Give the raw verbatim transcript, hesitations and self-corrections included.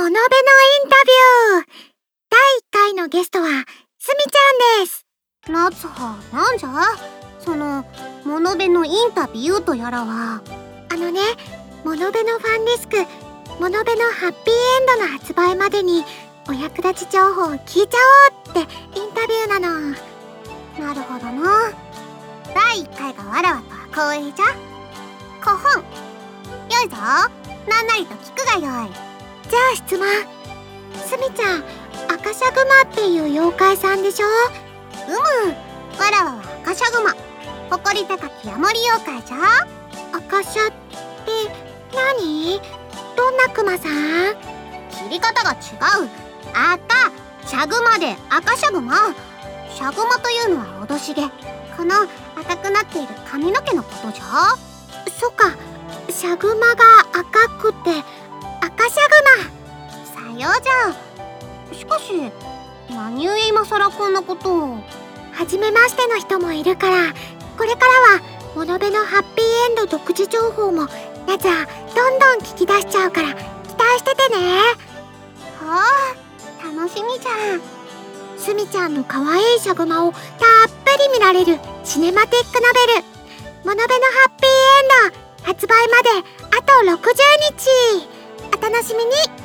モノベのインタビューだいいっかいのゲストはすみちゃんです。 夏葉、なんじゃそのモノベのインタビューとやらは。 あのね、モノベのファンディスクモノベのハッピーエンドの発売までにお役立ち情報を聞いちゃおうってインタビューなの。 なるほどな。だいいっかいがわらわとは光栄じゃ。こほんよいぞ、なんなりと聞くがよい。 じゃあ質問。すみちゃん、アカシャグマっていう妖怪さんでしょ？ うむ、わらわはアカシャグマ、誇り高きヤモリ妖怪じゃ。 アカシャって何？どんなクマさん？ 切り方が違う。アカシャグマでアカシャグマ。シャグマというのは脅しげ、この赤くなっている髪の毛のことじゃ。 そっか、シャグマが赤くてアカシャグマ。さようじゃ。しかし何故今さらこんなことを。 はじめましての人もいるから、これからはモノベのハッピーエンド独自情報もやつはどんどん聞き出しちゃうから期待しててね。 はあ、楽しみじゃん。 すみちゃんの可愛いシャグマをたっぷり見られるシネマティックノベルモノベのハッピーエンド発売まであとろくじゅうにち、お楽しみに。